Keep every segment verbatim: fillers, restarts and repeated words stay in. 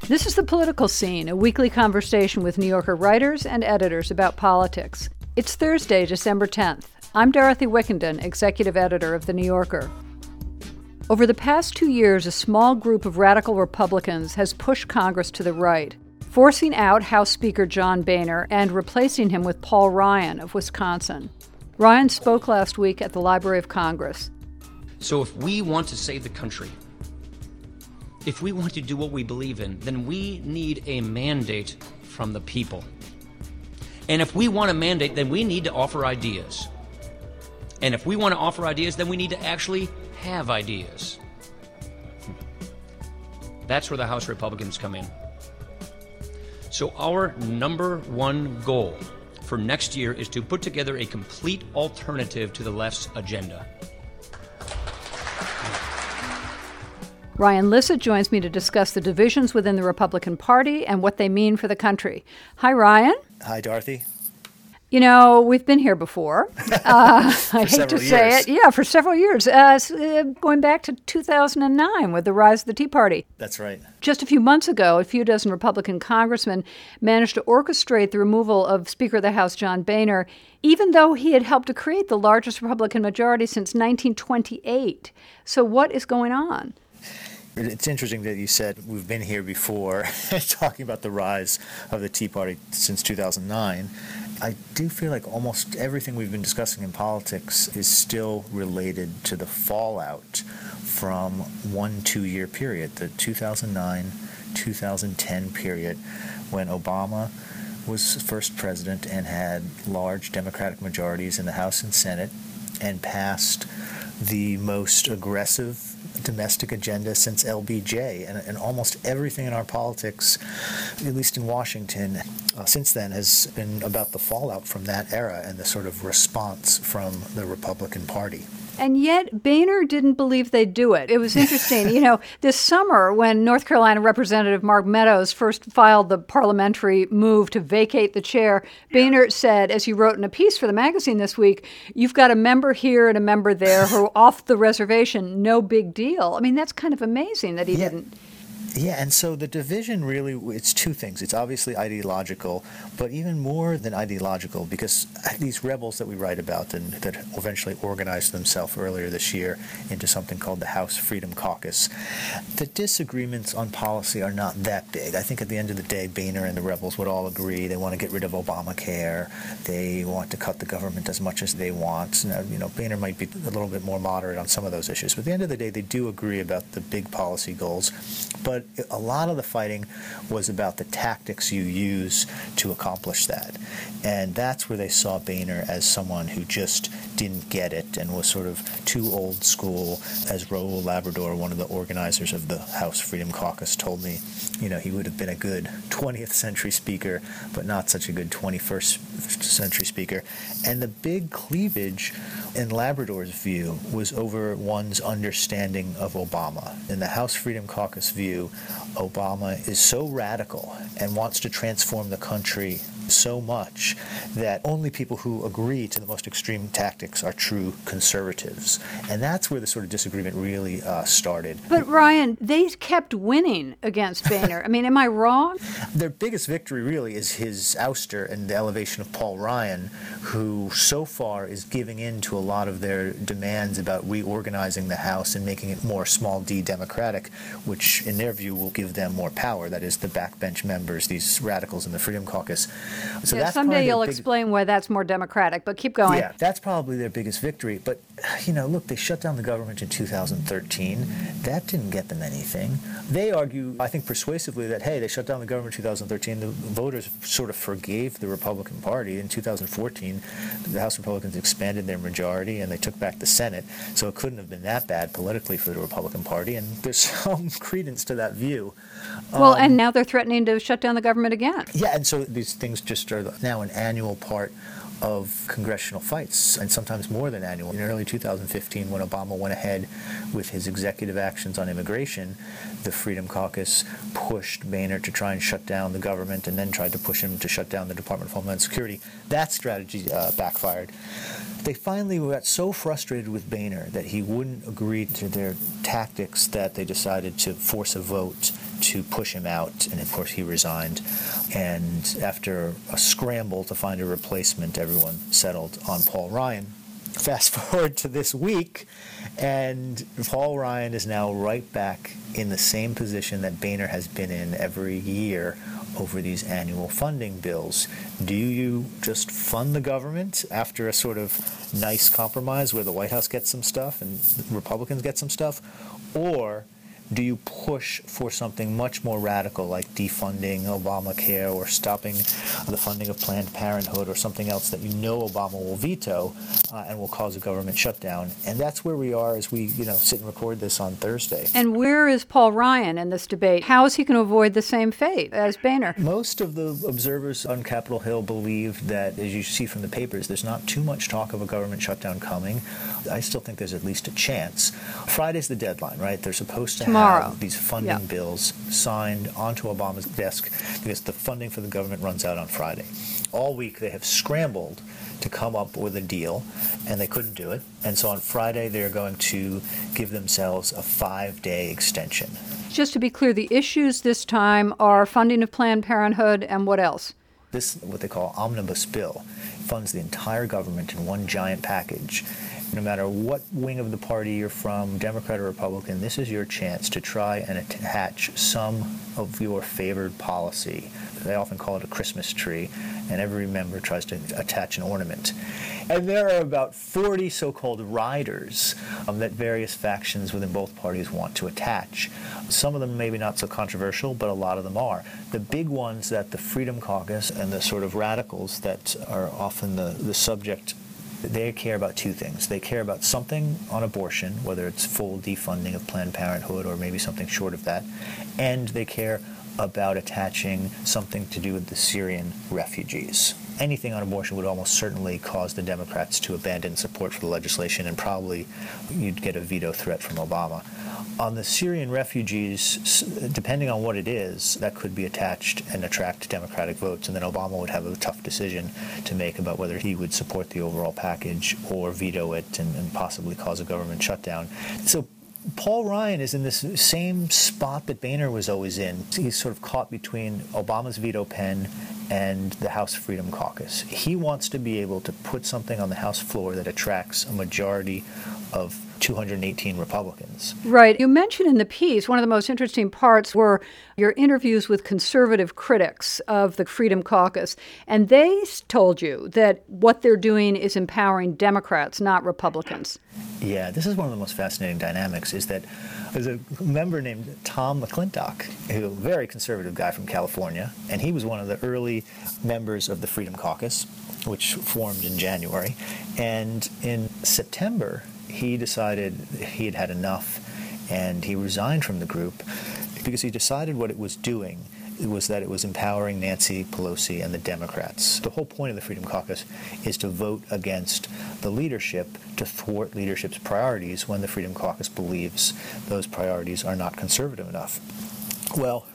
This is The Political Scene, a weekly conversation with New Yorker writers and editors about politics. It's Thursday, December tenth. I'm Dorothy Wickenden, executive editor of The New Yorker. Over the past two years, a small group of radical Republicans has pushed Congress to the right, forcing out House Speaker John Boehner and replacing him with Paul Ryan of Wisconsin. Ryan spoke last week at the Library of Congress. So if we want to save the country, if we want to do what we believe in, then we need a mandate from the people. And if we want a mandate, then we need to offer ideas. And if we want to offer ideas, then we need to actually have ideas. That's where the House Republicans come in. So our number one goal for next year is to put together a complete alternative to the left's agenda. Ryan Lissett joins me to discuss the divisions within the Republican Party and what they mean for the country. Hi, Ryan. Hi, Dorothy. You know, we've been here before. Uh, I hate to say years. it. Yeah, for several years, uh, going back to two thousand nine with the rise of the Tea Party. That's right. Just a few months ago, a few dozen Republican congressmen managed to orchestrate the removal of Speaker of the House John Boehner, even though he had helped to create the largest Republican majority since nineteen twenty-eight. So what is going on? It's interesting that you said we've been here before, talking about the rise of the Tea Party since two thousand nine. I do feel like almost everything we've been discussing in politics is still related to the fallout from one two-year period, the two thousand nine two thousand ten period, when Obama was first president and had large Democratic majorities in the House and Senate and passed the most aggressive domestic agenda since L B J, and, and almost everything in our politics, at least in Washington, uh, since then has been about the fallout from that era and the sort of response from the Republican Party. And yet, Boehner didn't believe they'd do it. It was interesting. You know, this summer, when North Carolina Representative Mark Meadows first filed the parliamentary move to vacate the chair, Boehner said, as he wrote in a piece for the magazine this week, you've got a member here and a member there who are off the reservation, no big deal. I mean, that's kind of amazing that he yeah. didn't. Yeah, and so the division really, it's two things. It's obviously ideological, but even more than ideological, because these rebels that we write about and that eventually organized themselves earlier this year into something called the House Freedom Caucus, the disagreements on policy are not that big. I think at the end of the day, Boehner and the rebels would all agree they want to get rid of Obamacare. They want to cut the government as much as they want. Now, you know, Boehner might be a little bit more moderate on some of those issues, but at the end of the day, they do agree about the big policy goals. But a lot of the fighting was about the tactics you use to accomplish that. And that's where they saw Boehner as someone who just didn't get it and was sort of too old school. As Raul Labrador, one of the organizers of the House Freedom Caucus, told me, you know, he would have been a good twentieth century speaker, but not such a good twenty-first century speaker. And the big cleavage in Labrador's view was over one's understanding of Obama. In the House Freedom Caucus view, Obama is so radical and wants to transform the country so much that only people who agree to the most extreme tactics are true conservatives. And that's where the sort of disagreement really uh, started. But Ryan, they kept winning against Boehner. I mean, am I wrong? Their biggest victory really is his ouster and the elevation of Paul Ryan, who so far is giving in to a lot of their demands about reorganizing the House and making it more small d democratic, which in their view will give them more power. That is, the backbench members, these radicals in the Freedom Caucus. So yeah, that's someday you'll big... explain why that's more democratic, but keep going. Yeah, that's probably their biggest victory. But, you know, look, they shut down the government in two thousand thirteen. That didn't get them anything. They argue, I think persuasively, that, hey, they shut down the government in two thousand thirteen. The voters sort of forgave the Republican Party. In two thousand fourteen, the House Republicans expanded their majority and they took back the Senate. So it couldn't have been that bad politically for the Republican Party. And there's some credence to that view. Well, um, and now they're threatening to shut down the government again. Yeah, and so these things just are now an annual part of congressional fights, and sometimes more than annual. In early two thousand fifteen, when Obama went ahead with his executive actions on immigration, the Freedom Caucus pushed Boehner to try and shut down the government and then tried to push him to shut down the Department of Homeland Security. That strategy uh, backfired. They finally got so frustrated with Boehner that he wouldn't agree to their tactics that they decided to force a vote to push him out, and of course he resigned. And after a scramble to find a replacement, everyone settled on Paul Ryan. Fast forward to this week, and Paul Ryan is now right back in the same position that Boehner has been in every year over these annual funding bills. Do you just fund the government after a sort of nice compromise where the White House gets some stuff and Republicans get some stuff? Or do you push for something much more radical like defunding Obamacare or stopping the funding of Planned Parenthood or something else that you know Obama will veto uh, and will cause a government shutdown? And that's where we are as we, you know, sit and record this on Thursday. And where is Paul Ryan in this debate? How is he going to avoid the same fate as Boehner? Most of the observers on Capitol Hill believe that, as you see from the papers, there's not too much talk of a government shutdown coming. I still think there's at least a chance. Friday's the deadline, right? They're supposed to Tomorrow. have these funding Yeah. bills signed onto Obama's desk because the funding for the government runs out on Friday. All week they have scrambled to come up with a deal, and they couldn't do it. And so on Friday they're going to give themselves a five-day extension. Just to be clear, the issues this time are funding of Planned Parenthood and what else? This, what they call omnibus bill, funds the entire government in one giant package. No matter what wing of the party you're from, Democrat or Republican, this is your chance to try and attach some of your favored policy. They often call it a Christmas tree, and every member tries to attach an ornament. And there are about forty so-called riders um, that various factions within both parties want to attach. Some of them maybe not so controversial, but a lot of them are. The big ones that the Freedom Caucus and the sort of radicals that are often the, the subject, they care about two things. They care about something on abortion, whether it's full defunding of Planned Parenthood or maybe something short of that, and they care about attaching something to do with the Syrian refugees. Anything on abortion would almost certainly cause the Democrats to abandon support for the legislation, and probably you'd get a veto threat from Obama. On the Syrian refugees, depending on what it is, that could be attached and attract Democratic votes, and then Obama would have a tough decision to make about whether he would support the overall package or veto it and, and possibly cause a government shutdown. So Paul Ryan is in this same spot that Boehner was always in. He's sort of caught between Obama's veto pen and the House Freedom Caucus. He wants to be able to put something on the House floor that attracts a majority of two hundred eighteen Republicans. Right. You mentioned in the piece, one of the most interesting parts were your interviews with conservative critics of the Freedom Caucus, and they told you that what they're doing is empowering Democrats, not Republicans. Yeah, this is one of the most fascinating dynamics, is that there's a member named Tom McClintock, who's a very conservative guy from California, and he was one of the early members of the Freedom Caucus, which formed in January. And in September, he decided he had had enough, and he resigned from the group because he decided what it was doing was that it was empowering Nancy Pelosi and the Democrats. The whole point of the Freedom Caucus is to vote against the leadership to thwart leadership's priorities when the Freedom Caucus believes those priorities are not conservative enough. Well,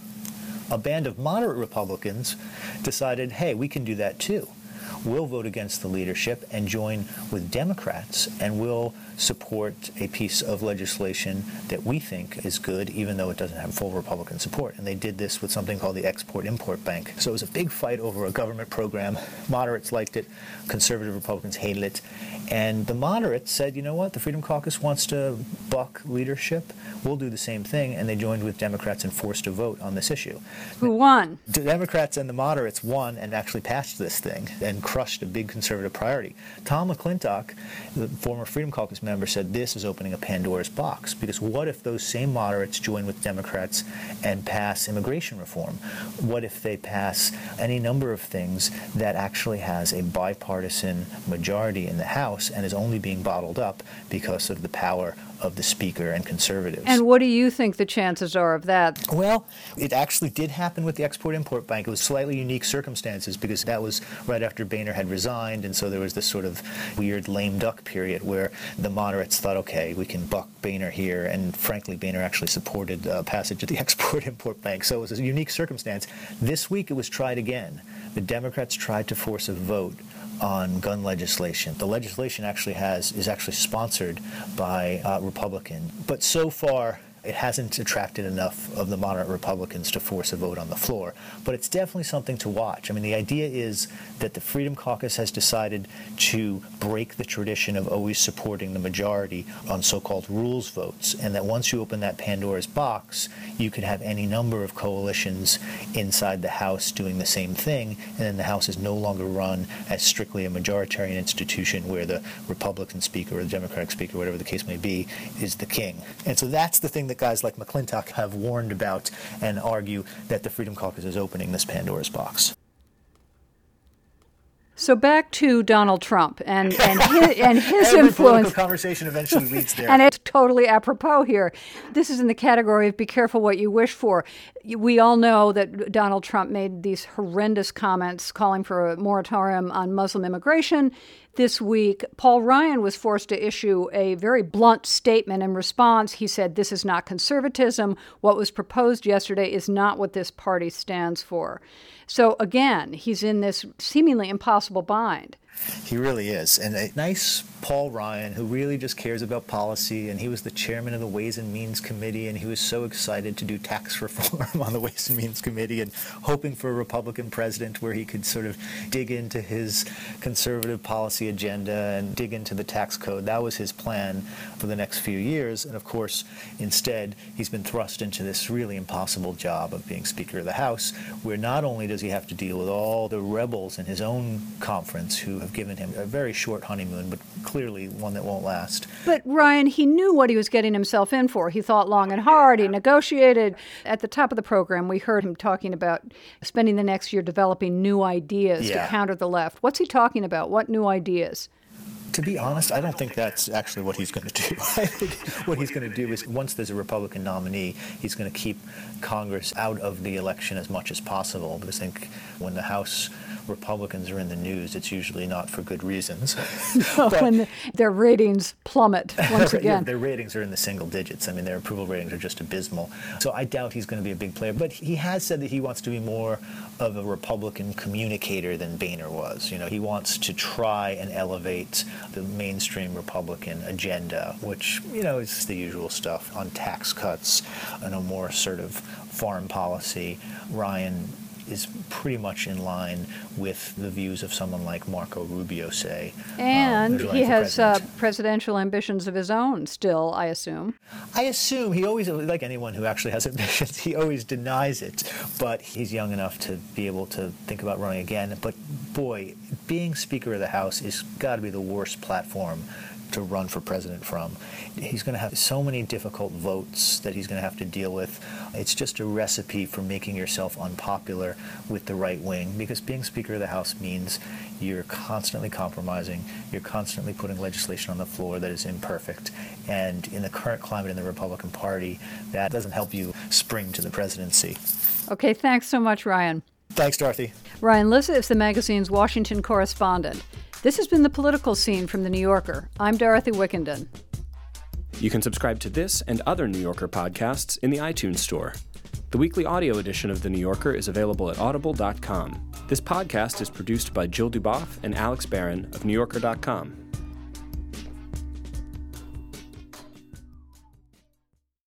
a band of moderate Republicans decided, hey, we can do that too. We'll vote against the leadership and join with Democrats, and we'll support a piece of legislation that we think is good, even though it doesn't have full Republican support. And they did this with something called the Export-Import Bank. So it was a big fight over a government program. Moderates liked it. Conservative Republicans hated it. And the moderates said, you know what, the Freedom Caucus wants to buck leadership. We'll do the same thing. And they joined with Democrats and forced a vote on this issue. Who won? The Democrats and the moderates won and actually passed this thing and crushed a big conservative priority. Tom McClintock, the former Freedom Caucus member, said this is opening a Pandora's box, because what if those same moderates join with Democrats and pass immigration reform? What if they pass any number of things that actually has a bipartisan majority in the House and is only being bottled up because of the power of the Speaker and conservatives? And what do you think the chances are of that? Well, it actually did happen with the Export-Import Bank. It was slightly unique circumstances because that was right after Boehner had resigned, and so there was this sort of weird lame duck period where the moderates thought, okay, we can buck Boehner here, and frankly, Boehner actually supported uh, passage of the Export-Import Bank. So it was a unique circumstance. This week it was tried again. The Democrats tried to force a vote on gun legislation. The legislation actually has is actually sponsored by uh, Republican, but so far It hasn't attracted enough of the moderate Republicans to force a vote on the floor. But it's definitely something to watch. I mean, the idea is that the Freedom Caucus has decided to break the tradition of always supporting the majority on so-called rules votes, and that once you open that Pandora's box, you could have any number of coalitions inside the House doing the same thing, and then the House is no longer run as strictly a majoritarian institution where the Republican speaker or the Democratic speaker, whatever the case may be, is the king. And so that's the thing that guys like McClintock have warned about and argue that the Freedom Caucus is opening this Pandora's box. So back to Donald Trump and, and his, and his Every influence. political conversation eventually leads there. And it's totally apropos here. This is in the category of be careful what you wish for. We all know that Donald Trump made these horrendous comments calling for a moratorium on Muslim immigration. This week, Paul Ryan was forced to issue a very blunt statement in response. He said, this is not conservatism. What was proposed yesterday is not what this party stands for. So again, he's in this seemingly impossible bind. He really is. And a nice Paul Ryan, who really just cares about policy, and he was the chairman of the Ways and Means Committee, and he was so excited to do tax reform on the Ways and Means Committee and hoping for a Republican president where he could sort of dig into his conservative policy agenda and dig into the tax code. That was his plan for the next few years. And of course, instead, he's been thrust into this really impossible job of being Speaker of the House, where not only does he have to deal with all the rebels in his own conference who have given him a very short honeymoon, but clearly one that won't last. But Ryan, he knew what he was getting himself in for. He thought long and hard. He negotiated. At the top of the program, we heard him talking about spending the next year developing new ideas Yeah. to counter the left. What's he talking about? What new ideas? To be honest, I don't think that's actually what he's going to do. I think what he's going to do is, once there's a Republican nominee, he's going to keep Congress out of the election as much as possible. Because I think when the House Republicans are in the news, it's usually not for good reasons. No, But- when the, their ratings plummet once Yeah, again. their ratings are in the single digits. I mean, their approval ratings are just abysmal. So I doubt he's going to be a big player. But he has said that he wants to be more of a Republican communicator than Boehner was. You know, he wants to try and elevate the mainstream Republican agenda, which, you know, is the usual stuff on tax cuts and a more assertive foreign policy. Ryan is pretty much in line with the views of someone like Marco Rubio, say. And um, who's running he for has uh, president. presidential ambitions of his own still, I assume. I assume he always, like anyone who actually has ambitions, he always denies it. But he's young enough to be able to think about running again. But boy, being Speaker of the House is got to be the worst platform to run for president from. He's going to have so many difficult votes that he's going to have to deal with. It's just a recipe for making yourself unpopular with the right wing, because being Speaker of the House means you're constantly compromising, you're constantly putting legislation on the floor that is imperfect, and in the current climate in the Republican Party, that doesn't help you spring to the presidency. Okay, thanks so much, Ryan. Thanks, Dorothy. Ryan Lissa is the magazine's Washington correspondent. This has been The Political Scene from The New Yorker. I'm Dorothy Wickenden. You can subscribe to this and other New Yorker podcasts in the iTunes Store. The weekly audio edition of The New Yorker is available at audible dot com. This podcast is produced by Jill Duboff and Alex Barron of New Yorker dot com.